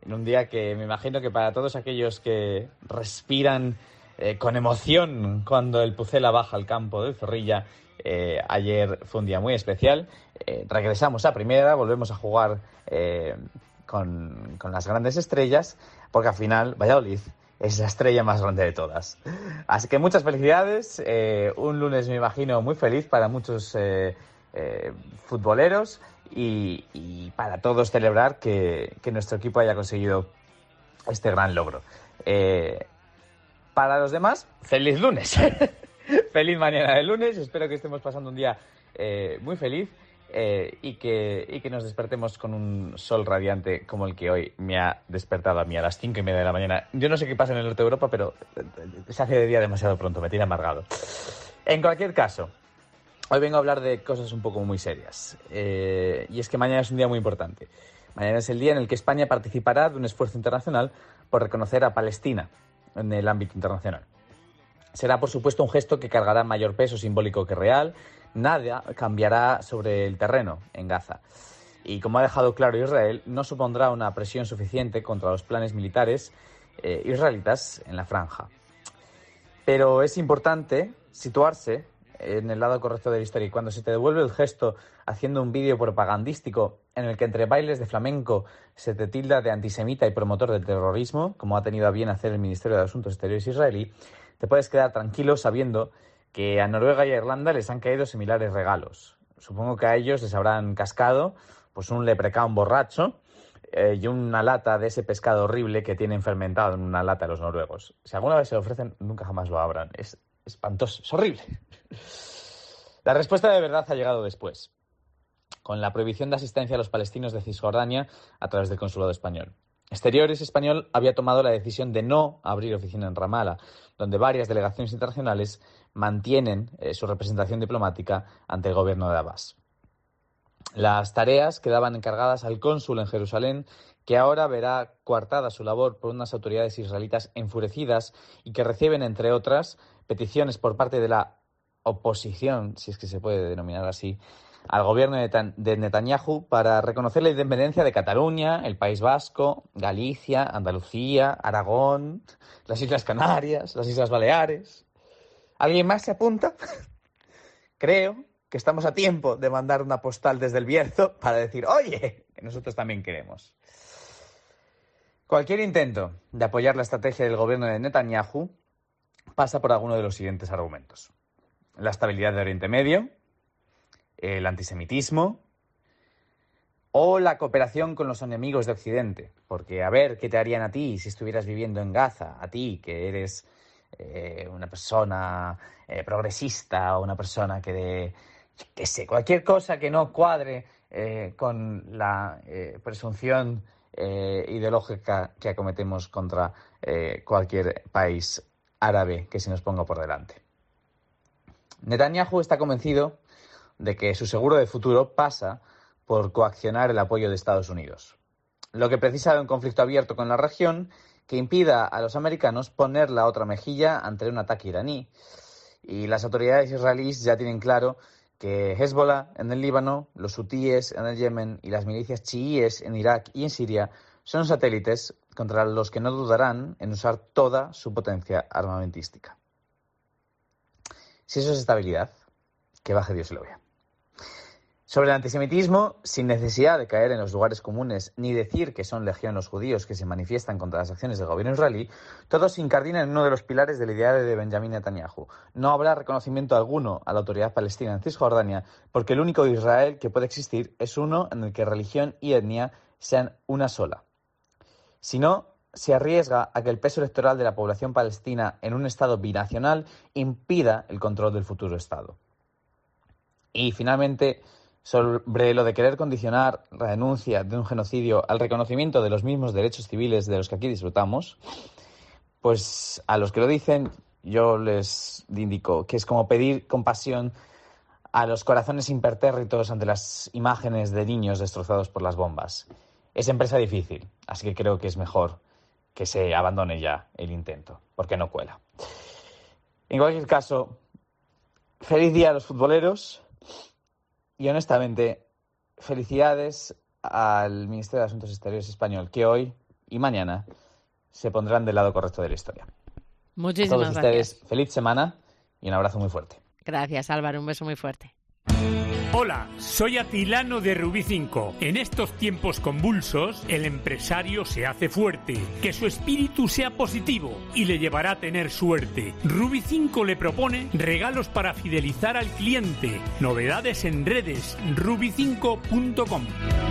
en un día que me imagino que para todos aquellos que respiran eh, con emoción cuando el Pucela baja al campo del Zorrilla, eh, ayer fue un día muy especial. Eh, regresamos a primera, volvemos a jugar eh, con, con las grandes estrellas, porque al final Valladolid es la estrella más grande de todas. Así que muchas felicidades, eh, un lunes me imagino muy feliz para muchos eh, eh, futboleros y, y para todos celebrar que, que nuestro equipo haya conseguido este gran logro. Eh, para los demás, feliz lunes. Feliz mañana de lunes, espero que estemos pasando un día eh, muy feliz. Eh, y, que, y que nos despertemos con un sol radiante como el que hoy me ha despertado a mí a las cinco y media de la mañana. Yo no sé qué pasa en el norte de Europa, pero se hace de día demasiado pronto, me tiene amargado. En cualquier caso, hoy vengo a hablar de cosas un poco muy serias. Eh, y es que mañana es un día muy importante. Mañana es el día en el que España participará de un esfuerzo internacional por reconocer a Palestina en el ámbito internacional. Será, por supuesto, un gesto que cargará mayor peso simbólico que real. Nada cambiará sobre el terreno en Gaza. Y como ha dejado claro Israel, no supondrá una presión suficiente contra los planes militares eh, israelitas en la franja. Pero es importante situarse en el lado correcto de la historia. Y cuando se te devuelve el gesto haciendo un vídeo propagandístico en el que entre bailes de flamenco se te tilda de antisemita y promotor del terrorismo, como ha tenido a bien hacer el Ministerio de Asuntos Exteriores israelí, te puedes quedar tranquilo sabiendo que a Noruega y a Irlanda les han caído similares regalos. Supongo que a ellos les habrán cascado pues un leprecaun borracho eh, y una lata de ese pescado horrible que tienen fermentado en una lata los noruegos. Si alguna vez se lo ofrecen, nunca jamás lo abran. Es espantoso, es horrible. La respuesta de verdad ha llegado después, con la prohibición de asistencia a los palestinos de Cisjordania a través del consulado español. Exteriores español había tomado la decisión de no abrir oficina en Ramallah, donde varias delegaciones internacionales mantienen eh, su representación diplomática ante el gobierno de Abbas. Las tareas quedaban encargadas al cónsul en Jerusalén, que ahora verá coartada su labor por unas autoridades israelitas enfurecidas y que reciben, entre otras, peticiones por parte de la oposición, si es que se puede denominar así, al gobierno de Netanyahu para reconocer la independencia de Cataluña, el País Vasco, Galicia, Andalucía, Aragón, las Islas Canarias, las Islas Baleares. ¿Alguien más se apunta? Creo que estamos a tiempo de mandar una postal desde el Bierzo para decir, oye, que nosotros también queremos. Cualquier intento de apoyar la estrategia del gobierno de Netanyahu pasa por alguno de los siguientes argumentos. La estabilidad de Oriente Medio, el antisemitismo o la cooperación con los enemigos de Occidente. Porque, a ver, ¿qué te harían a ti si estuvieras viviendo en Gaza? A ti, que eres eh, una persona eh, progresista o una persona que de, qué sé, cualquier cosa que no cuadre eh, con la eh, presunción eh, ideológica que acometemos contra eh, cualquier país árabe que se nos ponga por delante. Netanyahu está convencido de que su seguro de futuro pasa por coaccionar el apoyo de Estados Unidos, lo que precisa de un conflicto abierto con la región que impida a los americanos poner la otra mejilla ante un ataque iraní. Y las autoridades israelíes ya tienen claro que Hezbollah en el Líbano, los hutíes en el Yemen y las milicias chiíes en Irak y en Siria son satélites contra los que no dudarán en usar toda su potencia armamentística. Si eso es estabilidad, que baje Dios y lo vea. Sobre el antisemitismo, sin necesidad de caer en los lugares comunes ni decir que son legión los judíos que se manifiestan contra las acciones del gobierno israelí, todo se incardina en uno de los pilares del ideario de Benjamín Netanyahu. No habrá reconocimiento alguno a la autoridad palestina en Cisjordania porque el único Israel que puede existir es uno en el que religión y etnia sean una sola. Si no, se arriesga a que el peso electoral de la población palestina en un Estado binacional impida el control del futuro Estado. Y finalmente, sobre lo de querer condicionar la denuncia de un genocidio al reconocimiento de los mismos derechos civiles de los que aquí disfrutamos, pues a los que lo dicen yo les indico que es como pedir compasión a los corazones impertérritos ante las imágenes de niños destrozados por las bombas. Es empresa difícil, así que creo que es mejor que se abandone ya el intento, porque no cuela. En cualquier caso, feliz día a los futboleros. Y honestamente, felicidades al Ministerio de Asuntos Exteriores español, que hoy y mañana se pondrán del lado correcto de la historia. Muchísimas a todos gracias. ustedes, feliz semana y un abrazo muy fuerte. Gracias, Álvaro. Un beso muy fuerte. Hola, soy Atilano de Rubí cinco. En estos tiempos convulsos, el empresario se hace fuerte. Que su espíritu sea positivo y le llevará a tener suerte. Rubí cinco le propone regalos para fidelizar al cliente. Novedades en redes, rubí cinco punto com.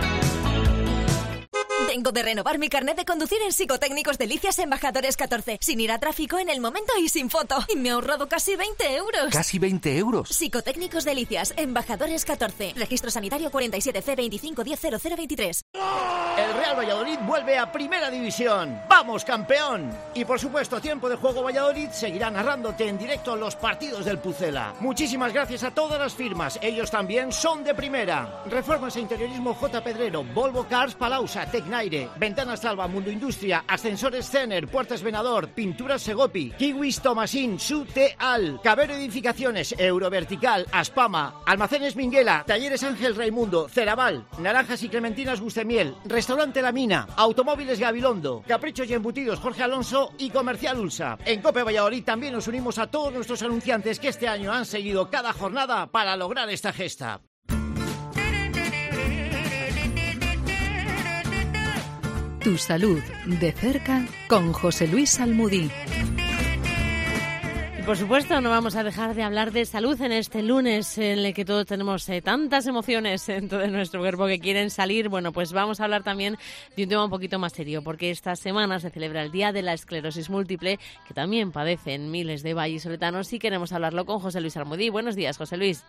Vengo de renovar mi carnet de conducir en Psicotécnicos Delicias Embajadores catorce, sin ir a tráfico, en el momento y sin foto. Y me he ahorrado casi veinte euros. ¿Casi veinte euros? Psicotécnicos Delicias Embajadores catorce. Registro sanitario cuarenta y siete C veinticinco diez cero cero veintitrés. El Real Valladolid vuelve a Primera División. ¡Vamos, campeón! Y por supuesto, Tiempo de Juego Valladolid seguirá narrándote en directo los partidos del Pucela. Muchísimas gracias a todas las firmas. Ellos también son de primera. Reformas e interiorismo J. Pedrero, Volvo Cars Palausa, Tecnaire, Ventanas Salva, Mundo Industria, Ascensores Cener, Puertas Venador, Pinturas Segopi, Kiwis Tomasín, Sute Al, Cabero Edificaciones, Eurovertical, Aspama, Almacenes Minguela, Talleres Ángel Raimundo, Ceraval, Naranjas y Clementinas Gustemiel, Restaurante La Mina, Automóviles Gabilondo, Caprichos y Embutidos Jorge Alonso y Comercial Ulsa. En COPE Valladolid también nos unimos a todos nuestros anunciantes que este año han seguido cada jornada para lograr esta gesta. Tu salud de cerca con José Luis Almudí. Y por supuesto no vamos a dejar de hablar de salud en este lunes en el que todos tenemos eh, tantas emociones en todo nuestro cuerpo que quieren salir. Bueno, pues vamos a hablar también de un tema un poquito más serio, porque esta semana se celebra el Día de la Esclerosis Múltiple, que también padecen miles de vallisoletanos, y queremos hablarlo con José Luis Almudí. Buenos días, José Luis.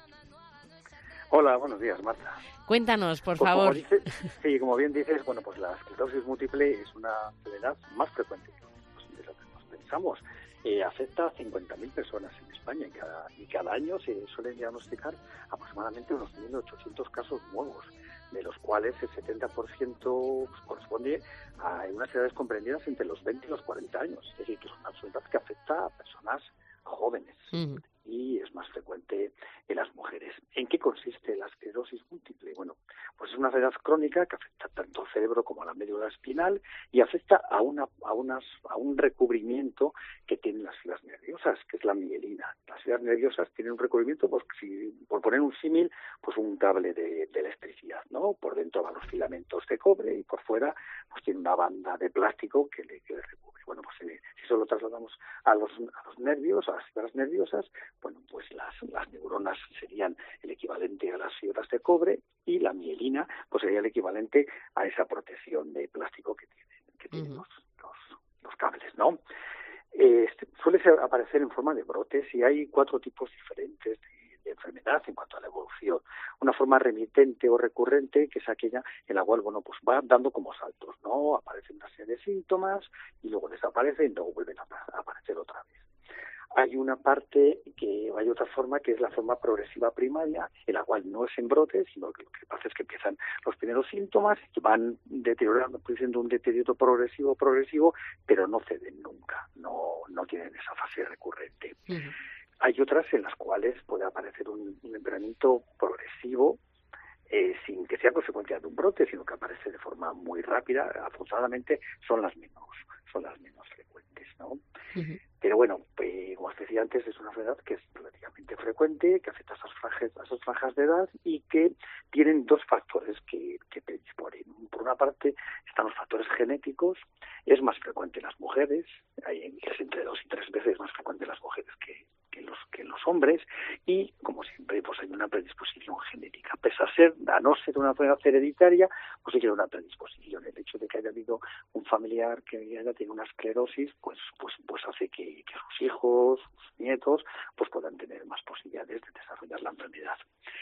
Hola, buenos días, Marta. Cuéntanos, por pues favor. Como dices, sí, como bien dices, bueno, pues la esclerosis múltiple es una enfermedad más frecuente de lo que nos pensamos. Eh, afecta a cincuenta mil personas en España y cada, y cada año se suelen diagnosticar aproximadamente unos mil ochocientos casos nuevos, de los cuales el setenta por ciento corresponde a unas edades comprendidas entre los veinte y los cuarenta años. Es decir, que es una enfermedad que afecta a personas jóvenes. Uh-huh. Y es más frecuente en las mujeres. ¿En qué consiste la esclerosis múltiple? Bueno, pues es una enfermedad crónica que afecta tanto al cerebro como a la médula espinal y afecta a una a unas a un recubrimiento que tienen las fibras nerviosas, que es la mielina. Las fibras nerviosas tienen un recubrimiento, pues si, por poner un símil, pues un cable de, de electricidad, ¿no? Por dentro van los filamentos de cobre y por fuera pues tiene una banda de plástico que le, que le recubre. Bueno, pues si, si eso lo trasladamos a los, a los nervios, a las fibras nerviosas, bueno, pues las, las neuronas serían el equivalente a las fibras de cobre y la mielina pues sería el equivalente a esa protección de plástico que tienen, que tienen uh-huh. los, los, los cables, ¿no? Eh, suele ser, aparecer en forma de brotes y hay cuatro tipos diferentes de, de enfermedad en cuanto a la evolución. Una forma remitente o recurrente, que es aquella en la cual, bueno, pues va dando como saltos, ¿no? Aparecen una serie de síntomas y luego desaparecen y luego vuelven a, a aparecer otra vez. Hay una parte que hay otra forma que es la forma progresiva primaria, en la cual no es en brotes, sino que lo que pasa es que empiezan los primeros síntomas y van deteriorando, produciendo un deterioro progresivo, progresivo, pero no ceden nunca, no, no tienen esa fase recurrente. Uh-huh. Hay otras en las cuales puede aparecer un, un empeoramiento progresivo, eh, sin que sea consecuencia de un brote, sino que aparece de forma muy rápida. Afortunadamente son las menos, son las menos frecuentes, ¿no? Uh-huh. Pero bueno, pues, como os decía antes, es una enfermedad que es relativamente frecuente, que afecta a esas franjas, a esas franjas de edad y que tienen dos factores que, que predisponen. Por una parte están los factores genéticos, es más frecuente en las mujeres, hay, es entre dos y tres veces más frecuente en las mujeres que, que, los, que en los hombres, y como siempre pues hay una predisposición genética. Pese a ser, a no ser una enfermedad hereditaria, pues sí que hay una predisposición. El hecho de que haya habido un familiar que haya tenido una esclerosis, pues, pues, pues hace que que sus hijos, sus nietos, pues puedan tener más posibilidades de desarrollar la enfermedad.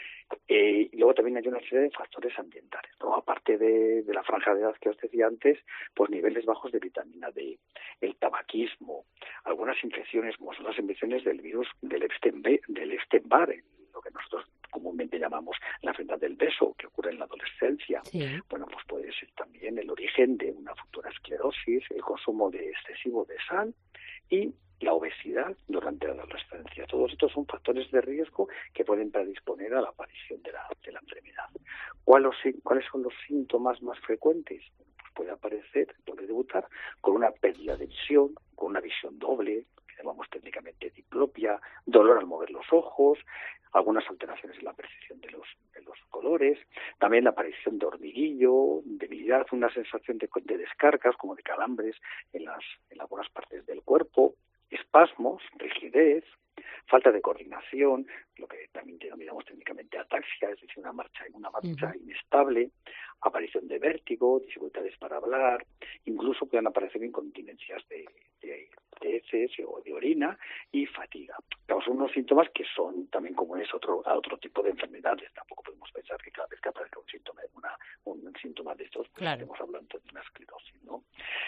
Eh, y luego también hay una serie de factores ambientales, ¿no? Aparte de, de la franja de edad que os decía antes, pues niveles bajos de vitamina D, el tabaquismo, algunas infecciones, como son las infecciones del virus del Epstein-Barr, lo que nosotros comúnmente llamamos la enfermedad del beso, que ocurre en la adolescencia. Sí. Bueno, pues puede ser también el origen de una futura esclerosis, el consumo de excesivo de sal y la obesidad durante la adolescencia. Todos estos son factores de riesgo que pueden predisponer a la aparición de la, de la enfermedad. ¿Cuáles, ¿Cuáles son los síntomas más frecuentes? Pues puede aparecer, puede debutar con una pérdida de visión, con una visión doble, que llamamos técnicamente diplopia, dolor al mover los ojos, algunas alteraciones en la percepción de los, de los colores, también la aparición de hormiguillo, debilidad, una sensación de, de descargas, como de calambres en, las, en algunas partes del cuerpo, espasmos, rigidez, falta de coordinación, lo que también denominamos técnicamente ataxia, es decir, una marcha una marcha uh-huh. inestable, aparición de vértigo, dificultades para hablar, incluso pueden aparecer incontinencias de, de, de heces o de orina y fatiga. Claro, son unos síntomas que son también comunes a otro, a otro tipo de enfermedades. Tampoco podemos pensar que cada vez que aparezca un síntoma, una, un síntoma de estos, pues claro. estemos hablando de una esclerosis, ¿no?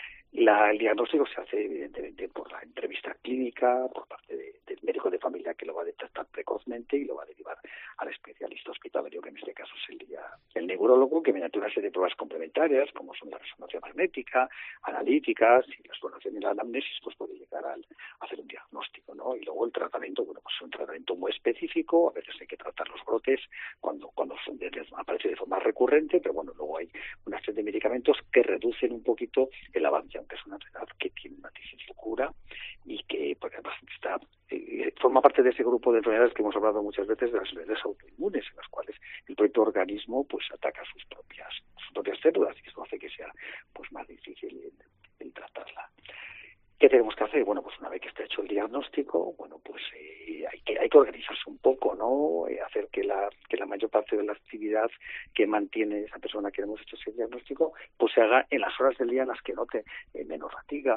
La, el diagnóstico se hace evidentemente por la entrevista clínica, por parte de, del médico de familia que lo va a detectar precozmente y lo va a derivar al especialista hospitalario, que en este caso sería el neurólogo, que mediante una serie de pruebas complementarias, como son la resonancia magnética, analíticas y la exploración y la anamnesis, pues puede llegar al, a hacer un diagnóstico, ¿no? Y luego el tratamiento, bueno, pues es un tratamiento muy específico, a veces hay que tratar los brotes cuando, cuando son de, aparece de forma recurrente, pero bueno, luego hay una serie de medicamentos que reducen un poquito el avance, que es una enfermedad que tiene una difícil cura y que, porque además está, eh, forma parte de ese grupo de enfermedades que hemos hablado muchas veces, de las enfermedades autoinmunes, en las cuales el propio organismo pues ataca sus propias sus propias células y eso hace que sea pues más difícil el, el tratarla. ¿Qué tenemos que hacer? Bueno, pues una vez que está hecho el diagnóstico, bueno, pues eh, hay que hay que organizarse un poco, ¿no? Eh, hacer que la que la mayor parte de la actividad que mantiene esa persona que hemos hecho ese diagnóstico, pues se haga en las horas del día en las que note eh, menos fatiga.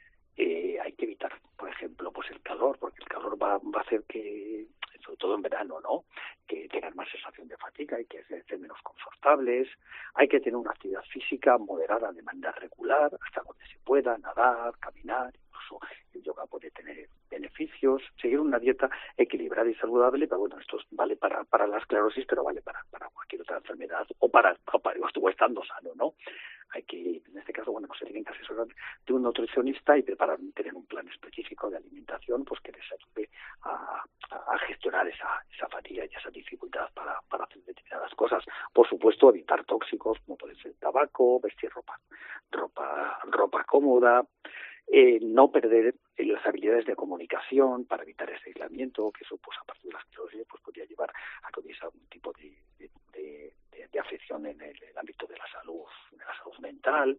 Eh, hay que evitar, por ejemplo, pues el calor, porque el calor va, va a hacer que, sobre todo en verano, ¿no?, que tengan más sensación de fatiga y que estén menos confortables. Hay que tener una actividad física moderada de manera regular, hasta donde se pueda, nadar, caminar, incluso el yoga puede tener beneficios. Seguir una dieta equilibrada y saludable, pero bueno, esto vale para, para la esclerosis, pero vale para, para cualquier otra enfermedad, o para, o para o estando sano, ¿no? Hay que, en este caso, bueno, pues se tienen que asesorar de un nutricionista y preparar, tener un plan específico de alimentación, pues que les ayude a, a gestionar esa, esa fatiga y esa dificultad para, para hacer determinadas cosas. Por supuesto, evitar tóxicos como puede ser el tabaco, vestir ropa, ropa, ropa cómoda, eh, no perder las habilidades de comunicación para evitar ese aislamiento, que eso, pues, a partir de la esclerosis, pues podría llevar a que hubiese algún tipo de, de, de, de, de afección en el, el ámbito de la salud, de la salud mental.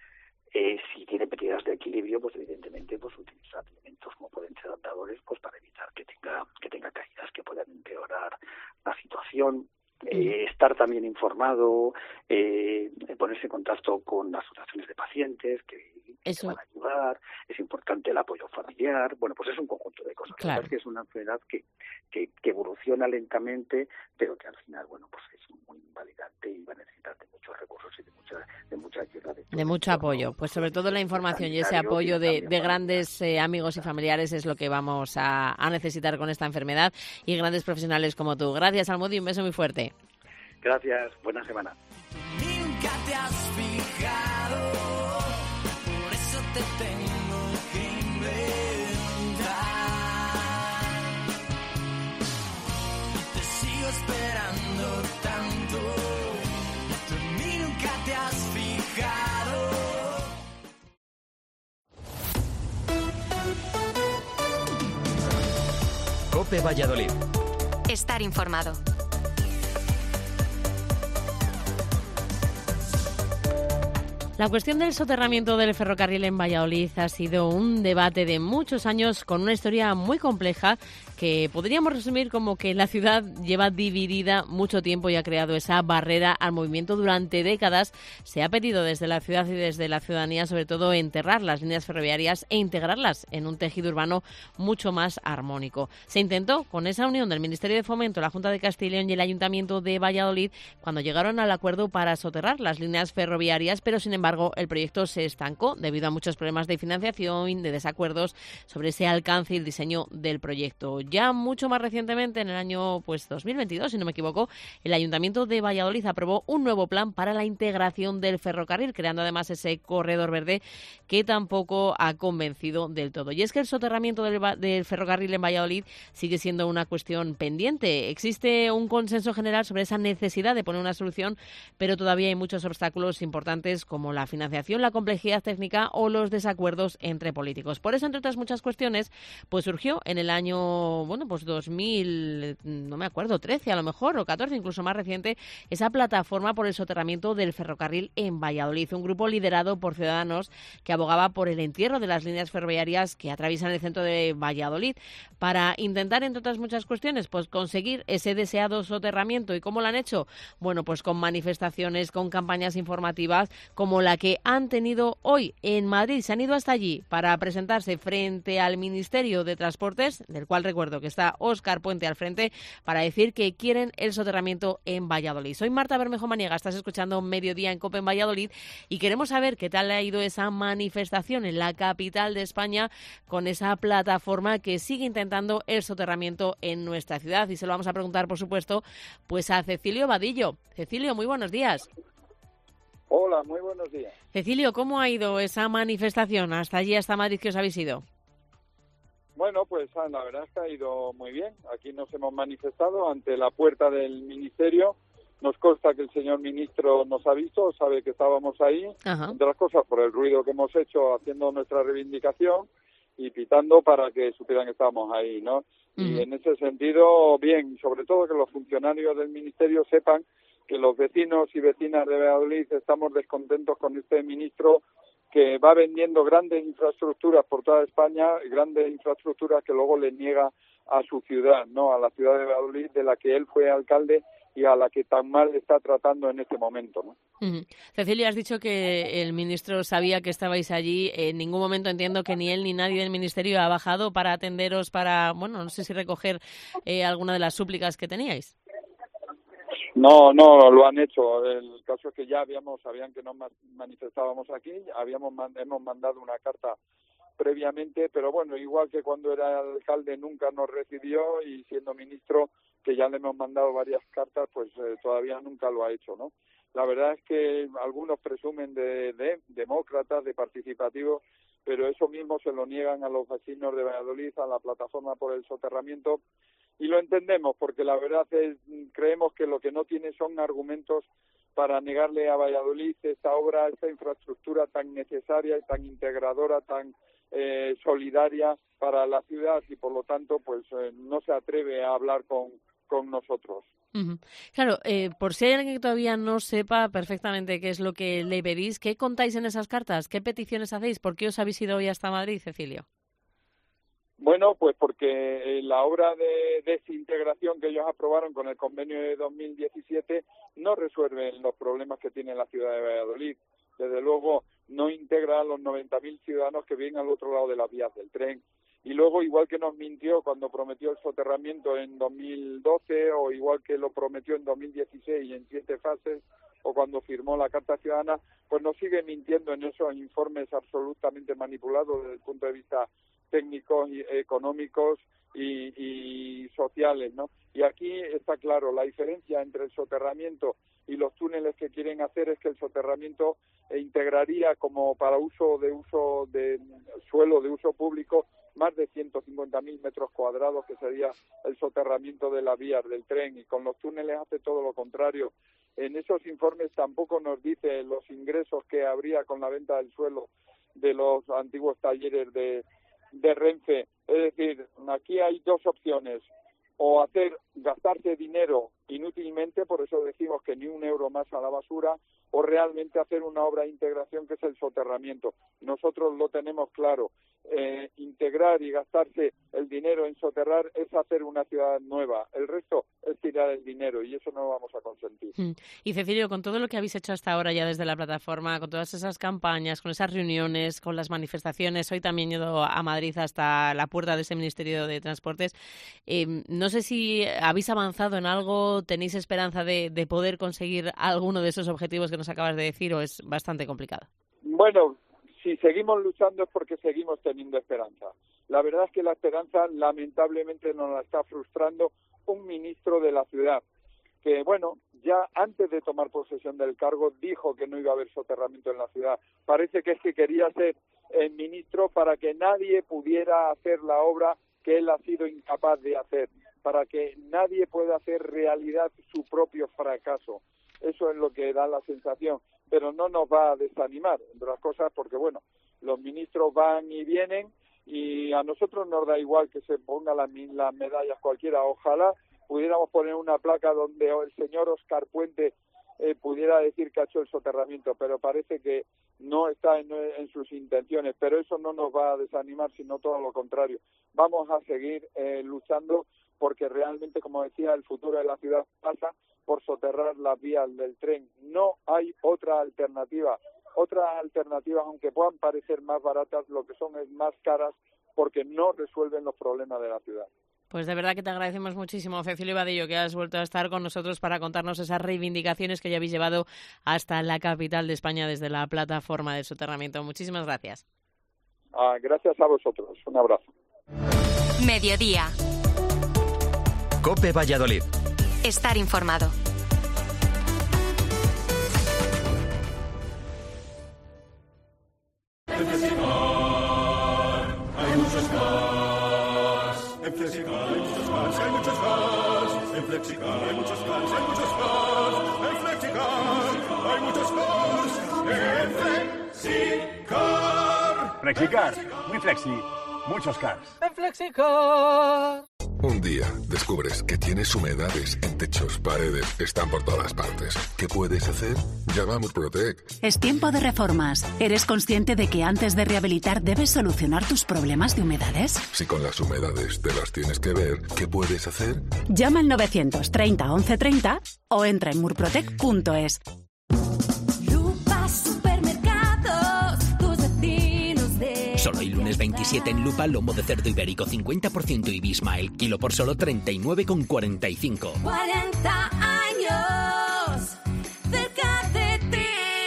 Eh, si tiene pérdidas de equilibrio, pues evidentemente pues utilizar elementos como pueden ser adaptadores, pues para evitar que tenga que tenga caídas que puedan empeorar la situación. Eh, estar también informado, eh, ponerse en contacto con las asociaciones de pacientes que, que te van a ayudar. Es importante el apoyo familiar. Bueno, pues es un conjunto de cosas. Claro. La verdad es que es una enfermedad que, que, que evoluciona lentamente, pero que al final, bueno, pues es muy invalidante y va a necesitar de muchos recursos y de mucha, de mucha ayuda. De, de mucho apoyo. Pues sobre todo la información y ese apoyo de, de grandes eh, amigos y familiares es lo que vamos a, a necesitar con esta enfermedad y grandes profesionales como tú. Gracias, Almudí. Un beso muy fuerte. Gracias, buena semana. Nunca te has fijado, por eso te tengo que inventar. Te sigo esperando tanto, tú en mí nunca te has fijado. COPE Valladolid. Estar informado. La cuestión del soterramiento del ferrocarril en Valladolid ha sido un debate de muchos años con una historia muy compleja que podríamos resumir como que la ciudad lleva dividida mucho tiempo y ha creado esa barrera al movimiento durante décadas. Se ha pedido desde la ciudad y desde la ciudadanía sobre todo enterrar las líneas ferroviarias e integrarlas en un tejido urbano mucho más armónico. Se intentó con esa unión del Ministerio de Fomento, la Junta de Castilla y León y el Ayuntamiento de Valladolid cuando llegaron al acuerdo para soterrar las líneas ferroviarias, pero sin embargo el proyecto se estancó debido a muchos problemas de financiación, de desacuerdos sobre ese alcance y el diseño del proyecto. Ya mucho más recientemente, en el año pues dos mil veintidós, si no me equivoco, el Ayuntamiento de Valladolid aprobó un nuevo plan para la integración del ferrocarril, creando además ese corredor verde que tampoco ha convencido del todo. Y es que el soterramiento del, del ferrocarril en Valladolid sigue siendo una cuestión pendiente. Existe un consenso general sobre esa necesidad de poner una solución, pero todavía hay muchos obstáculos importantes como la la financiación, la complejidad técnica o los desacuerdos entre políticos. Por eso, entre otras muchas cuestiones, pues surgió en el año, bueno, pues dos mil, no me acuerdo, trece a lo mejor, o catorce, incluso más reciente, esa plataforma por el soterramiento del ferrocarril en Valladolid, un grupo liderado por Ciudadanos que abogaba por el entierro de las líneas ferroviarias que atraviesan el centro de Valladolid, para intentar, entre otras muchas cuestiones, pues conseguir ese deseado soterramiento. ¿Y cómo lo han hecho? Bueno, pues con manifestaciones, con campañas informativas, como la que han tenido hoy en Madrid. Se han ido hasta allí para presentarse frente al Ministerio de Transportes, del cual recuerdo que está Óscar Puente al frente, para decir que quieren el soterramiento en Valladolid. Soy Marta Bermejo Maniega, estás escuchando Mediodía en COPE en Valladolid y queremos saber qué tal ha ido esa manifestación en la capital de España con esa plataforma que sigue intentando el soterramiento en nuestra ciudad. Y se lo vamos a preguntar, por supuesto, pues a Cecilio Vadillo. Cecilio, muy buenos días. Hola, muy buenos días. Cecilio, ¿cómo ha ido esa manifestación hasta allí, hasta Madrid, que os habéis ido? Bueno, pues la verdad es que ha ido muy bien. Aquí nos hemos manifestado ante la puerta del ministerio. Nos consta que el señor ministro nos ha visto, sabe que estábamos ahí, Ajá. entre las cosas por el ruido que hemos hecho haciendo nuestra reivindicación y pitando para que supieran que estábamos ahí, ¿no? Uh-huh. Y en ese sentido, bien, sobre todo que los funcionarios del ministerio sepan que los vecinos y vecinas de Valladolid estamos descontentos con este ministro que va vendiendo grandes infraestructuras por toda España, grandes infraestructuras que luego le niega a su ciudad, ¿no? A la ciudad de Valladolid, de la que él fue alcalde y a la que tan mal está tratando en este momento, ¿no? Uh-huh. Cecilia, has dicho que el ministro sabía que estabais allí. En ningún momento entiendo que ni él ni nadie del ministerio ha bajado para atenderos, para, bueno, no sé si recoger eh, alguna de las súplicas que teníais. No, no, lo han hecho. El caso es que ya habíamos, sabían que nos manifestábamos aquí, habíamos hemos mandado una carta previamente, pero bueno, igual que cuando era alcalde nunca nos recibió y siendo ministro, que ya le hemos mandado varias cartas, pues eh, todavía nunca lo ha hecho, ¿no? La verdad es que algunos presumen de, de demócratas, de participativos, pero eso mismo se lo niegan a los vecinos de Valladolid, a la plataforma por el soterramiento, y lo entendemos, porque la verdad es, creemos que lo que no tiene son argumentos para negarle a Valladolid esta obra, esta infraestructura tan necesaria y tan integradora, tan eh, solidaria para la ciudad, y por lo tanto pues eh, no se atreve a hablar con, con nosotros. Uh-huh. Claro, eh, por si hay alguien que todavía no sepa perfectamente qué es lo que le pedís, ¿qué contáis en esas cartas? ¿Qué peticiones hacéis? ¿Por qué os habéis ido hoy hasta Madrid, Cecilio? Bueno, pues porque la obra de desintegración que ellos aprobaron con el convenio de dos mil diecisiete no resuelve los problemas que tiene la ciudad de Valladolid. Desde luego, no integra a los noventa mil ciudadanos que viven al otro lado de las vías del tren. Y luego, igual que nos mintió cuando prometió el soterramiento en dos mil doce, o igual que lo prometió en dos mil dieciséis en siete fases, o cuando firmó la Carta Ciudadana, pues nos sigue mintiendo en esos informes absolutamente manipulados desde el punto de vista técnicos, y económicos y, y sociales, ¿no? Y aquí está claro, la diferencia entre el soterramiento y los túneles que quieren hacer es que el soterramiento integraría como para uso de uso de suelo de uso público más de ciento cincuenta mil metros cuadrados, que sería el soterramiento de las vías del tren, y con los túneles hace todo lo contrario. En esos informes tampoco nos dice los ingresos que habría con la venta del suelo de los antiguos talleres de de Renfe. Es decir, aquí hay dos opciones: o hacer gastarse dinero inútilmente, por eso decimos que ni un euro más a la basura, o realmente hacer una obra de integración que es el soterramiento. Nosotros lo tenemos claro, eh, integrar y gastarse el dinero en soterrar es hacer una ciudad nueva, el resto es tirar el dinero, y eso no lo vamos a consentir. Y Cecilio, con todo lo que habéis hecho hasta ahora ya desde la plataforma, con todas esas campañas, con esas reuniones, con las manifestaciones, hoy también he ido a Madrid hasta la puerta de ese Ministerio de Transportes, eh, no sé si habéis avanzado en algo, tenéis esperanza de, de poder conseguir alguno de esos objetivos que nos acabas de decir, o es bastante complicado. Bueno, si seguimos luchando es porque seguimos teniendo esperanza. La verdad es que la esperanza lamentablemente nos la está frustrando un ministro de la ciudad, que bueno, ya antes de tomar posesión del cargo dijo que no iba a haber soterramiento en la ciudad. Parece que es que quería ser el ministro para que nadie pudiera hacer la obra que él ha sido incapaz de hacer, para que nadie pueda hacer realidad su propio fracaso. Eso es lo que da la sensación, pero no nos va a desanimar, entre las cosas, porque bueno, los ministros van y vienen y a nosotros nos da igual que se pongan las, las medallas cualquiera. Ojalá pudiéramos poner una placa donde el señor Óscar Puente eh, pudiera decir que ha hecho el soterramiento, pero parece que no está en, en sus intenciones, pero eso no nos va a desanimar, sino todo lo contrario. Vamos a seguir eh, luchando porque realmente, como decía, el futuro de la ciudad pasa por soterrar las vías del tren. No hay otra alternativa. Otras alternativas, aunque puedan parecer más baratas, lo que son es más caras porque no resuelven los problemas de la ciudad. Pues de verdad que te agradecemos muchísimo, Cecilio Vadillo, que has vuelto a estar con nosotros para contarnos esas reivindicaciones que ya habéis llevado hasta la capital de España desde la plataforma del soterramiento. Muchísimas gracias. Ah, gracias a vosotros. Un abrazo. Mediodía. COPE Valladolid. Estar informado. En Flexicar hay muchos cars. En Flexicar hay muchos cars, hay muchos cars. En Flexicar hay muchos cars, hay muchos cars. En Flexicar hay muchos cars. En Flexicar. Flexicar, muy flexi, muchos cars. En Flexicar. Un día descubres que tienes humedades en techos, paredes, están por todas partes. ¿Qué puedes hacer? Llama a Murprotec. Es tiempo de reformas. ¿Eres consciente de que antes de rehabilitar debes solucionar tus problemas de humedades? Si con las humedades te las tienes que ver, ¿qué puedes hacer? Llama al novecientos treinta once treinta o entra en murprotec punto es. Solo el lunes veintisiete en Lupa, lomo de cerdo ibérico cincuenta por ciento y Bismael, kilo por solo treinta y nueve con cuarenta y cinco. cuarenta años cerca de ti.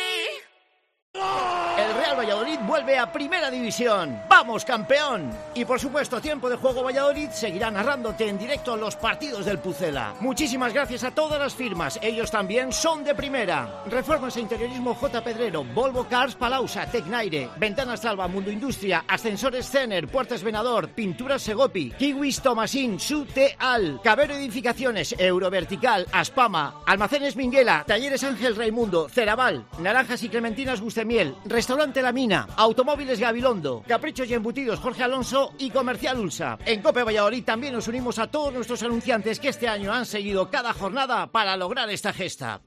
El Real Valladolid vuelve a Primera División. ¡Vamos, campeón! Y por supuesto, a Tiempo de Juego Valladolid seguirá narrándote en directo los partidos del Pucela. Muchísimas gracias a todas las firmas. Ellos también son de primera. Reformas e Interiorismo J. Pedrero, Volvo Cars Palausa, Tecnaire, Ventanas Salva, Mundo Industria, Ascensores Cener, Puertas Venador, Pinturas Segopi, Kiwis Tomasín, Sute Al, Cabero Edificaciones, Eurovertical, Aspama, Almacenes Minguela, Talleres Ángel Raimundo, Ceraval, Naranjas y Clementinas Gustemiel, Restaurante La Mina, Automóviles Gabilondo, Caprichos y Embutidos Jorge Alonso y Comercial Ulsa. En COPE Valladolid también nos unimos a todos nuestros anunciantes que este año han seguido cada jornada para lograr esta gesta.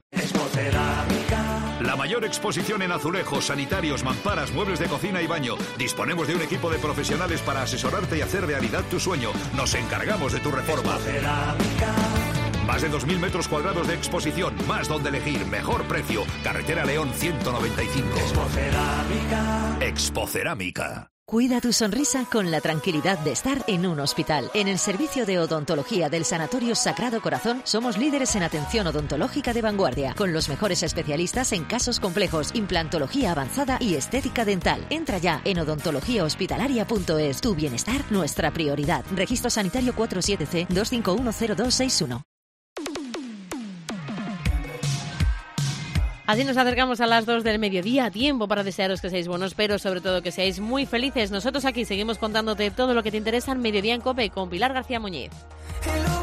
La mayor exposición en azulejos, sanitarios, mamparas, muebles de cocina y baño. Disponemos de un equipo de profesionales para asesorarte y hacer realidad tu sueño. Nos encargamos de tu reforma. Más de dos mil metros cuadrados de exposición, más donde elegir, mejor precio. Carretera León ciento noventa y cinco. Expocerámica. Expocerámica. Cuida tu sonrisa con la tranquilidad de estar en un hospital. En el servicio de odontología del Sanatorio Sagrado Corazón somos líderes en atención odontológica de vanguardia, con los mejores especialistas en casos complejos, implantología avanzada y estética dental. Entra ya en odontología hospitalaria punto es. Tu bienestar, nuestra prioridad. Registro sanitario cuatro siete C dos cinco uno cero dos seis uno. Así nos acercamos a las dos del mediodía, tiempo para desearos que seáis buenos, pero sobre todo que seáis muy felices. Nosotros aquí seguimos contándote todo lo que te interesa en Mediodía en COPE con Pilar García Muñiz.